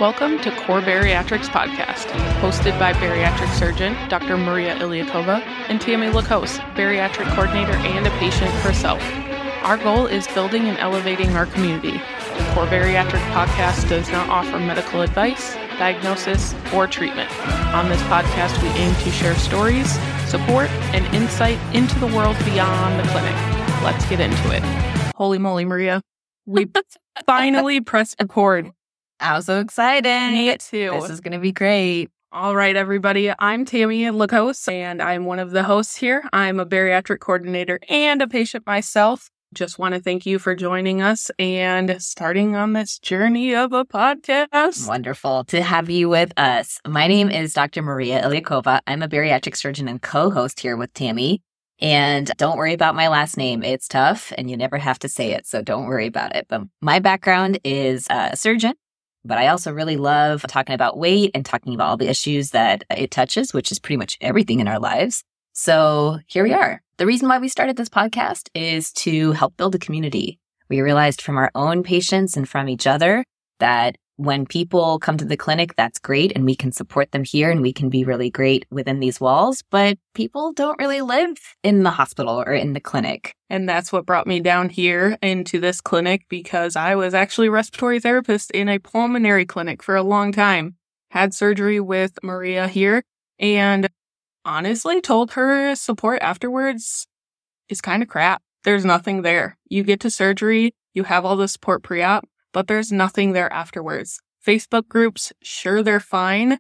Welcome to Core Bariatrics Podcast, hosted by bariatric surgeon Dr. Maria Ilyakova and Tammy Lakos, bariatric coordinator and a patient herself. Our goal is building and elevating our community. The Core Bariatric Podcast does not offer medical advice, diagnosis, or treatment. On this podcast, we aim to share stories, support, and insight into the world beyond the clinic. Let's get into it. Holy moly, Maria. We finally pressed record. I'm so excited. Me too. This is going to be great. All right, everybody. I'm Tammy Lakos, and I'm one of the hosts here. I'm a bariatric coordinator and a patient myself. Just want to thank you for joining us and starting on this journey of a podcast. Wonderful to have you with us. My name is Dr. Maria Ilyakova. I'm a bariatric surgeon and co-host here with Tammy. And don't worry about my last name. It's tough, and you never have to say it, so don't worry about it. But my background is a surgeon. But I also really love talking about weight and talking about all the issues that it touches, which is pretty much everything in our lives. So here we are. The reason why we started this podcast is to help build a community. We realized from our own patients and from each other that when people come to the clinic, that's great, and we can support them here and we can be really great within these walls. But people don't really live in the hospital or in the clinic. And that's what brought me down here into this clinic, because I was actually a respiratory therapist in a pulmonary clinic for a long time. Had surgery with Maria here and honestly told her support afterwards is kind of crap. There's nothing there. You get to surgery, you have all the support pre-op, but there's nothing there afterwards. Facebook groups, sure, they're fine,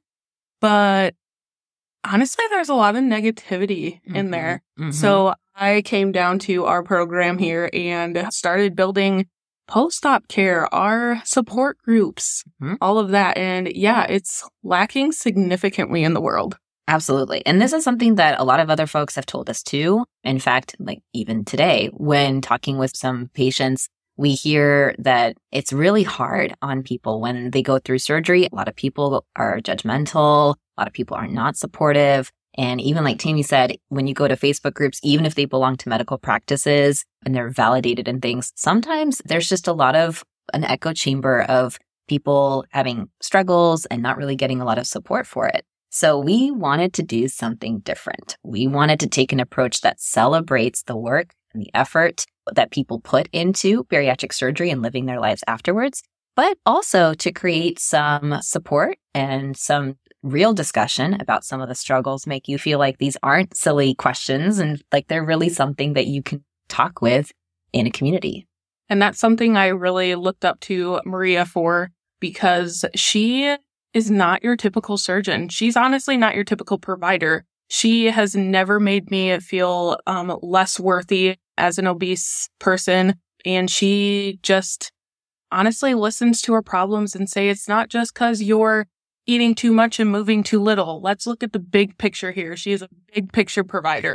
but honestly, there's a lot of negativity in there. So I came down to our program here and started building post-op care, our support groups, all of that. And yeah, it's lacking significantly in the world. Absolutely. And this is something that a lot of other folks have told us too. In fact, like even today, when talking with some patients, we hear that it's really hard on people when they go through surgery. A lot of people are judgmental. A lot of people are not supportive. And even like Tammy said, when you go to Facebook groups, even if they belong to medical practices and they're validated in things, sometimes there's just a lot of an echo chamber of people having struggles and not really getting a lot of support for it. So we wanted to do something different. We wanted to take an approach that celebrates the work and the effort that people put into bariatric surgery and living their lives afterwards, but also to create some support and some real discussion about some of the struggles, make you feel like these aren't silly questions and like they're really something that you can talk with in a community. And that's something I really looked up to Maria for, because she is not your typical surgeon. She's honestly not your typical provider. She has never made me feel less worthy as an obese person. And she just honestly listens to her problems and say, it's not just because you're eating too much and moving too little. Let's look at the big picture here. She is a big picture provider.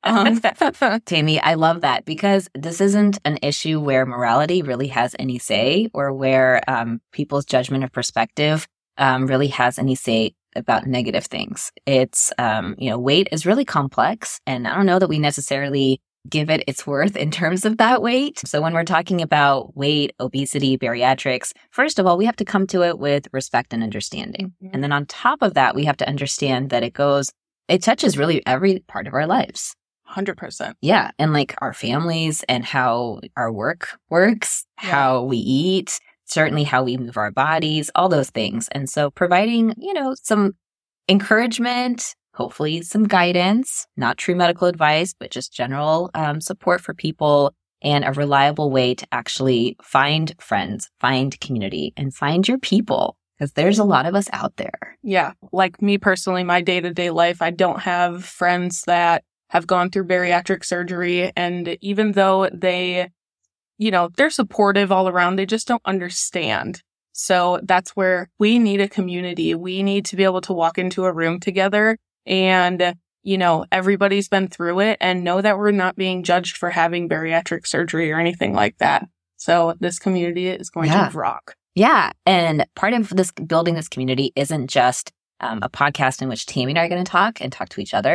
Tammy, I love that, because this isn't an issue where morality really has any say, or where people's judgment of perspective really has any say about negative things. It's, weight is really complex, and I don't know that we necessarily give it its worth in terms of that weight. So when we're talking about weight, obesity, bariatrics, first of all, we have to come to it with respect and understanding. And then on top of that, we have to understand that it touches really every part of our lives. 100%. Yeah. And like our families and how our work works, how we eat, certainly how we move our bodies, all those things. And so providing, some encouragement, hopefully some guidance, not true medical advice, but just general support for people, and a reliable way to actually find friends, find community, and find your people, because there's a lot of us out there. Yeah. Like me personally, my day-to-day life, I don't have friends that have gone through bariatric surgery. And even though they're supportive all around, they just don't understand. So that's where we need a community. We need to be able to walk into a room together and, everybody's been through it and know that we're not being judged for having bariatric surgery or anything like that. So this community is going to rock. Yeah. And part of this building this community isn't just a podcast in which Tammy and I are going to talk to each other.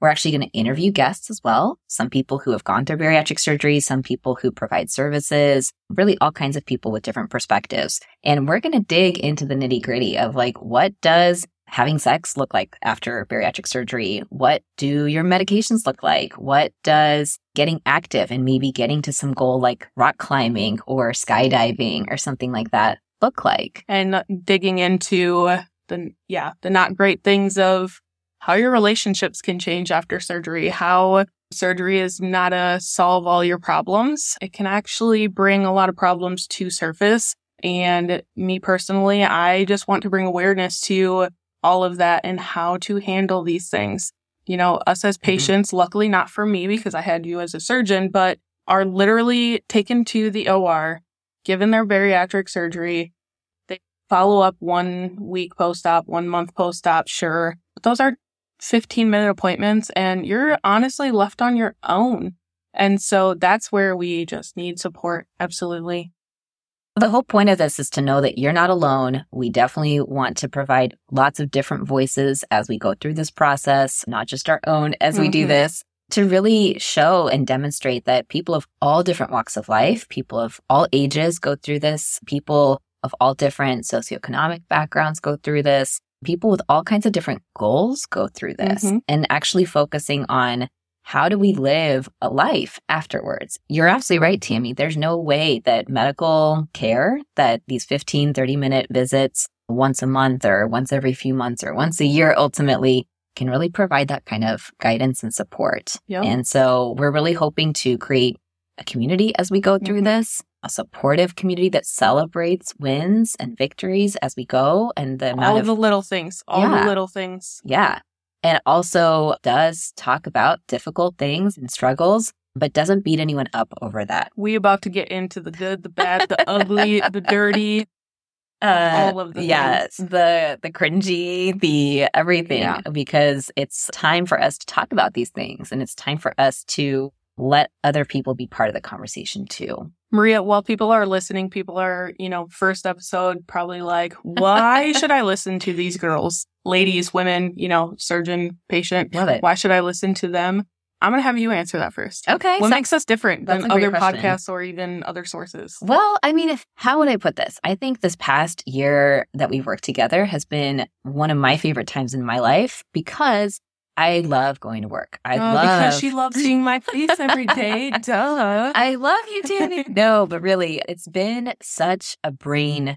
We're actually going to interview guests as well. Some people who have gone through bariatric surgery, some people who provide services, really all kinds of people with different perspectives. And we're going to dig into the nitty gritty of like, what does having sex look like after bariatric surgery? What do your medications look like? What does getting active and maybe getting to some goal like rock climbing or skydiving or something like that look like? And digging into the not great things of how your relationships can change after surgery, how surgery is not a solve all your problems. It can actually bring a lot of problems to surface. And me personally, I just want to bring awareness to all of that and how to handle these things. You know, us as patients, luckily not for me because I had you as a surgeon, but are literally taken to the OR, given their bariatric surgery. They follow up 1 week post-op, 1 month post-op, sure. But those are 15-minute appointments and you're honestly left on your own. And so that's where we just need support. Absolutely. The whole point of this is to know that you're not alone. We definitely want to provide lots of different voices as we go through this process, not just our own as we do this, to really show and demonstrate that people of all different walks of life, people of all ages go through this, people of all different socioeconomic backgrounds go through this, people with all kinds of different goals go through this, and actually focusing on how do we live a life afterwards? You're absolutely right, Tammy. There's no way that medical care, that these 15, 30-minute visits once a month or once every few months or once a year ultimately can really provide that kind of guidance and support. Yep. And so we're really hoping to create a community as we go through this, a supportive community that celebrates wins and victories as we go. And the all the little things, the little things. Yeah. And also does talk about difficult things and struggles, but doesn't beat anyone up over that. We about to get into the good, the bad, the ugly, the dirty, all of the things. The cringy, the everything, because it's time for us to talk about these things. And it's time for us to let other people be part of the conversation too. Maria, while people are listening, people are, first episode probably like, why should I listen to these girls? Ladies, women, surgeon, patient. Love it. Why should I listen to them? I'm going to have you answer that first. Okay. What makes us different than other question. podcasts or even other sources? Well, I mean, how would I put this? I think this past year that we've worked together has been one of my favorite times in my life because I love going to work. Because she loves seeing my face every day. Duh. I love you, Tammy. No, but really, it's been such a brain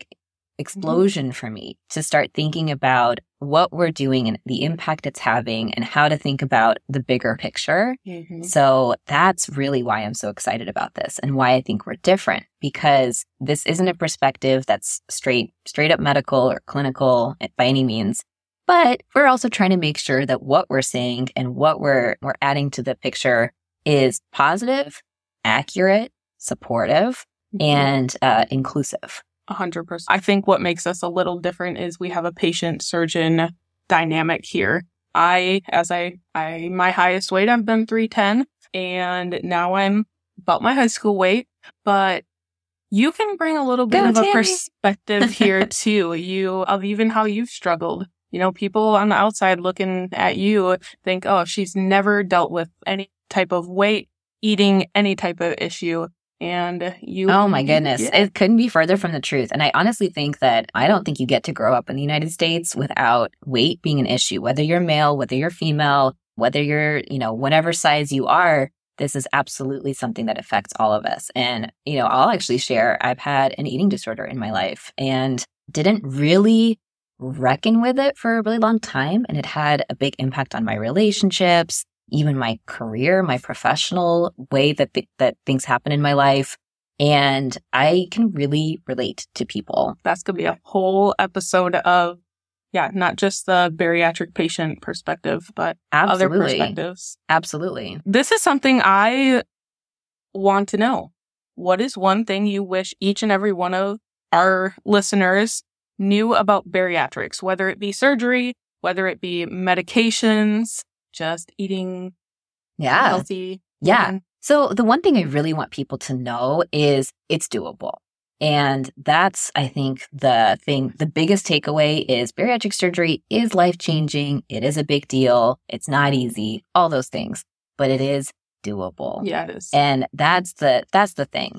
explosion for me to start thinking about what we're doing and the impact it's having and how to think about the bigger picture. So that's really why I'm so excited about this and why I think we're different, because this isn't a perspective that's straight up medical or clinical by any means. But we're also trying to make sure that what we're saying and what we're adding to the picture is positive, accurate, supportive, and inclusive. 100%. I think what makes us a little different is we have a patient-surgeon dynamic here. My highest weight, I've been 310, and now I'm about my high school weight, but you can bring a little bit of a perspective here too, of even how you've struggled. People on the outside looking at you think, oh, she's never dealt with any type of weight, eating, any type of issue. And you... Oh my goodness. Yeah. It couldn't be further from the truth. And I honestly think that I don't think you get to grow up in the United States without weight being an issue. Whether you're male, whether you're female, whether you're, whatever size you are, this is absolutely something that affects all of us. And, I'll actually share, I've had an eating disorder in my life and didn't really reckon with it for a really long time. And it had a big impact on my relationships, even my career, my professional way that things happen in my life. And I can really relate to people. That's going to be a whole episode of, not just the bariatric patient perspective, but other perspectives. Absolutely. This is something I want to know. What is one thing you wish each and every one of our listeners knew about bariatrics, whether it be surgery, whether it be medications, just eating healthy? Yeah. So the one thing I really want people to know is it's doable. And that's, I think, the biggest takeaway is bariatric surgery is life-changing. It is a big deal. It's not easy, all those things, but it is doable. Yeah, it is. And that's the thing.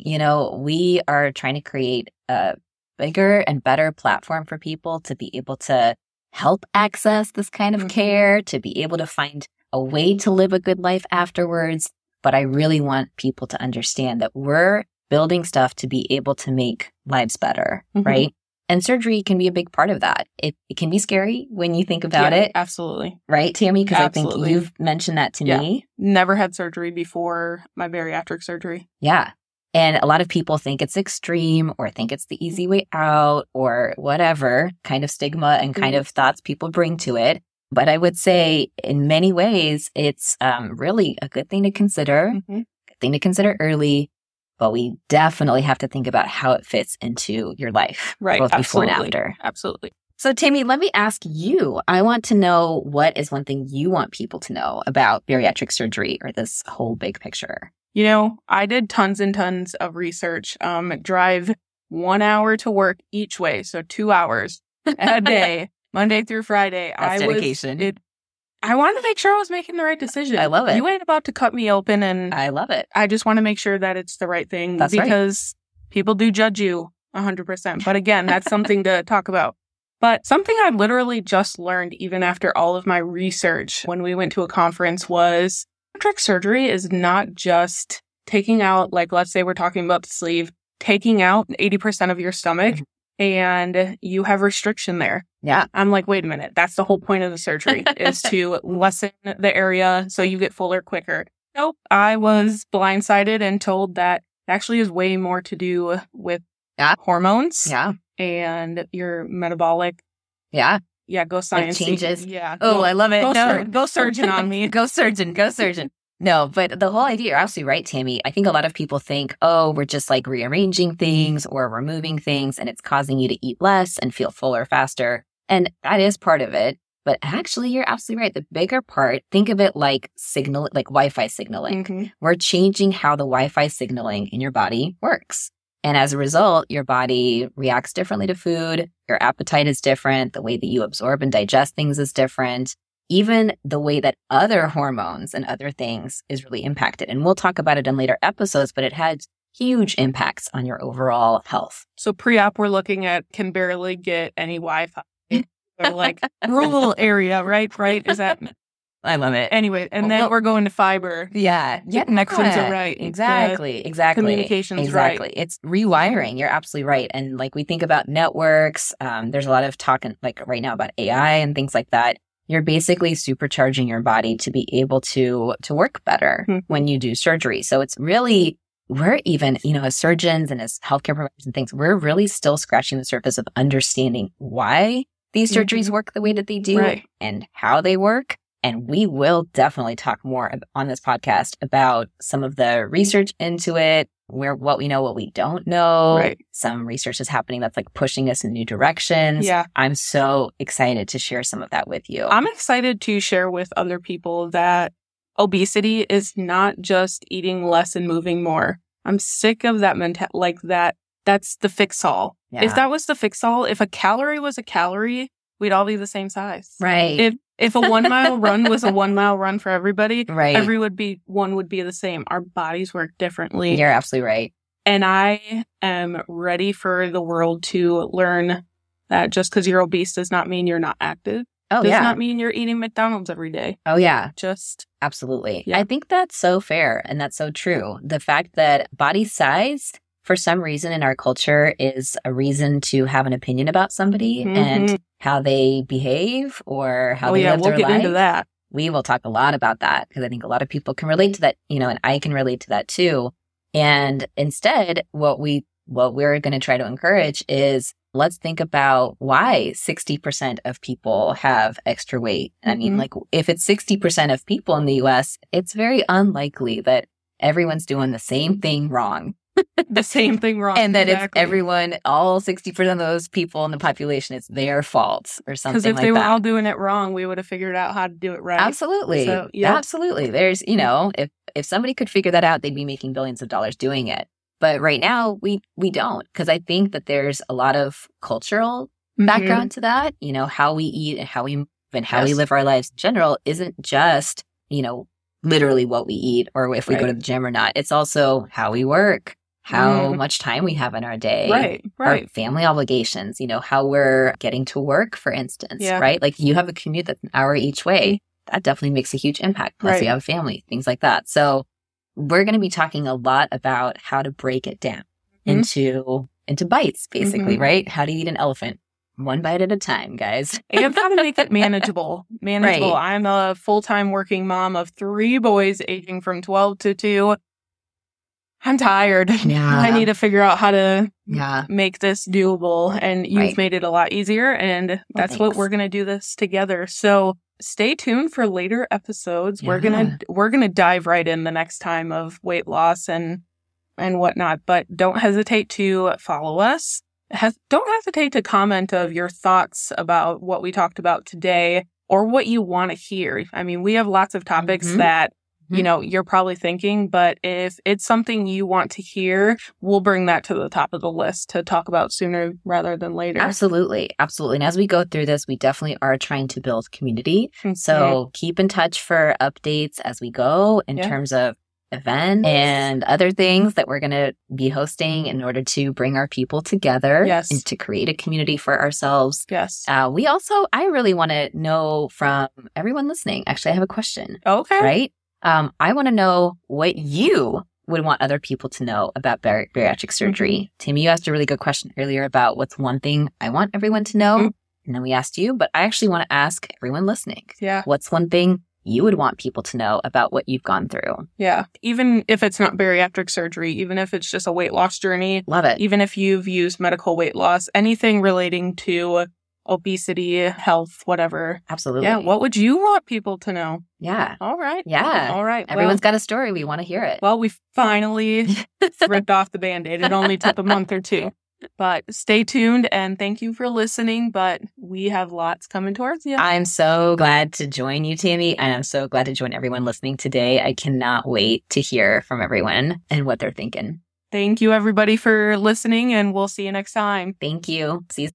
We are trying to create a bigger and better platform for people to be able to help access this kind of care, to be able to find a way to live a good life afterwards. But I really want people to understand that we're building stuff to be able to make lives better, right? And surgery can be a big part of that. It can be scary when you think about it. Absolutely. Right, Tammy? Because I think you've mentioned that to me. Never had surgery before my bariatric surgery. Yeah. And a lot of people think it's extreme or think it's the easy way out or whatever kind of stigma and kind of thoughts people bring to it. But I would say in many ways, it's really a good thing to consider, good thing to consider early. But we definitely have to think about how it fits into your life, right? Both before and after. Absolutely. So, Tammy, let me ask you. I want to know, what is one thing you want people to know about bariatric surgery or this whole big picture? I did tons and tons of research. Drive 1 hour to work each way, so 2 hours a day, Monday through Friday. That's dedication. I wanted to make sure I was making the right decision. I love it. You ain't about to cut me open, and I love it. I just want to make sure that it's the right thing. That's because people do judge you 100%. But again, that's something to talk about. But something I literally just learned even after all of my research when we went to a conference was bariatric surgery is not just taking out, like, let's say we're talking about the sleeve, taking out 80% of your stomach and you have restriction there. Yeah. I'm like, wait a minute. That's the whole point of the surgery is to lessen the area so you get fuller quicker. Nope. I was blindsided and told that actually is way more to do with hormones and your metabolic. Yeah. Yeah. Go science. Like changes. Yeah. I love it. Go surgeon on me. Go surgeon. No, but the whole idea, you're absolutely right, Tammy. I think a lot of people think, we're just like rearranging things or removing things and it's causing you to eat less and feel fuller faster. And that is part of it. But actually, you're absolutely right. The bigger part, think of it like like Wi-Fi signaling. We're changing how the Wi-Fi signaling in your body works. And as a result, your body reacts differently to food. Your appetite is different. The way that you absorb and digest things is different. Even the way that other hormones and other things is really impacted. And we'll talk about it in later episodes, but it had huge impacts on your overall health. So pre-op, we're looking at can barely get any Wi-Fi. Or like rural area, right? Is that? I love it. Anyway, and then we're going to fiber. Yeah. Connections are right. Exactly. Communications right. It's rewiring. You're absolutely right. And like we think about networks, there's a lot of talk like right now about AI and things like that. You're basically supercharging your body to be able to work better when you do surgery. So it's really, we're even, as surgeons and as healthcare providers and things, we're really still scratching the surface of understanding why these surgeries work the way that they do and how they work. And we will definitely talk more on this podcast about some of the research into it, what we know, what we don't know. Right. Some research is happening that's like pushing us in new directions. Yeah. I'm so excited to share some of that with you. I'm excited to share with other people that obesity is not just eating less and moving more. I'm sick of that that's the fix-all. Yeah. If that was the fix-all, if a calorie was a calorie, we'd all be the same size. Right. If a 1 mile run was a 1 mile run for everybody, right. one would be the same. Our bodies work differently. You're absolutely right. And I am ready for the world to learn that just because you're obese does not mean you're not active. Does not mean you're eating McDonald's every day. Oh, yeah. Just. Absolutely. Yeah. I think that's so fair and that's so true. The fact that body size, for some reason in our culture, is a reason to have an opinion about somebody and how they behave or how they live their life. We'll get into that. We will talk a lot about that because I think a lot of people can relate to that, and I can relate to that too. And instead, what we're going to try to encourage is let's think about why 60% of people have extra weight. I mean, like if it's 60% of people in the US, it's very unlikely that everyone's doing the same thing wrong. The same thing wrong. And that it's everyone, all 60% of those people in the population, it's their fault or something like that. Because if they were all doing it wrong, we would have figured out how to do it right. Absolutely. So, yeah. Absolutely. There's, if somebody could figure that out, they'd be making billions of dollars doing it. But right now we don't, because I think that there's a lot of cultural background to that. You know, how we eat and how we move and how we live our lives in general isn't just, you know, literally what we eat or if we go to the gym or not. It's also how we work, how much time we have in our day, our family obligations, you know, how we're getting to work, for instance, right? Like you have a commute that's an hour each way. That definitely makes a huge impact. Plus you have a family, things like that. So we're going to be talking a lot about how to break it down into bites, basically, right? How to eat an elephant. One bite at a time, guys. And how to make it manageable. Manageable. Right. I'm a full-time working mom of 3 boys aging from 12 to 2. I'm tired. Yeah. I need to figure out how to make this doable. And you've made it a lot easier. And that's what we're going to do this together. So stay tuned for later episodes. Yeah. We're gonna dive right in the next time of weight loss and whatnot. But don't hesitate to follow us. Don't hesitate to comment of your thoughts about what we talked about today or what you want to hear. I mean, we have lots of topics that, you know, you're probably thinking, but if it's something you want to hear, we'll bring that to the top of the list to talk about sooner rather than later. Absolutely. Absolutely. And as we go through this, we definitely are trying to build community. So keep in touch for updates as we go in terms of events and other things that we're going to be hosting in order to bring our people together and to create a community for ourselves. Yes. I really want to know from everyone listening. Actually, I have a question. Okay. Right? I want to know what you would want other people to know about bariatric surgery. Tammy, you asked a really good question earlier about what's one thing I want everyone to know. And then we asked you, but I actually want to ask everyone listening. Yeah. What's one thing you would want people to know about what you've gone through? Yeah. Even if it's not bariatric surgery, even if it's just a weight loss journey. Love it. Even if you've used medical weight loss, anything relating to obesity, health, whatever. Absolutely. Yeah. What would you want people to know? Yeah. All right. Yeah. All right. Everyone's got a story. We want to hear it. Well, we finally ripped off the Band-Aid. It only took a month or 2. But stay tuned and thank you for listening. But we have lots coming towards you. I'm so glad to join you, Tammy. And I'm so glad to join everyone listening today. I cannot wait to hear from everyone and what they're thinking. Thank you, everybody, for listening. And we'll see you next time. Thank you. See you.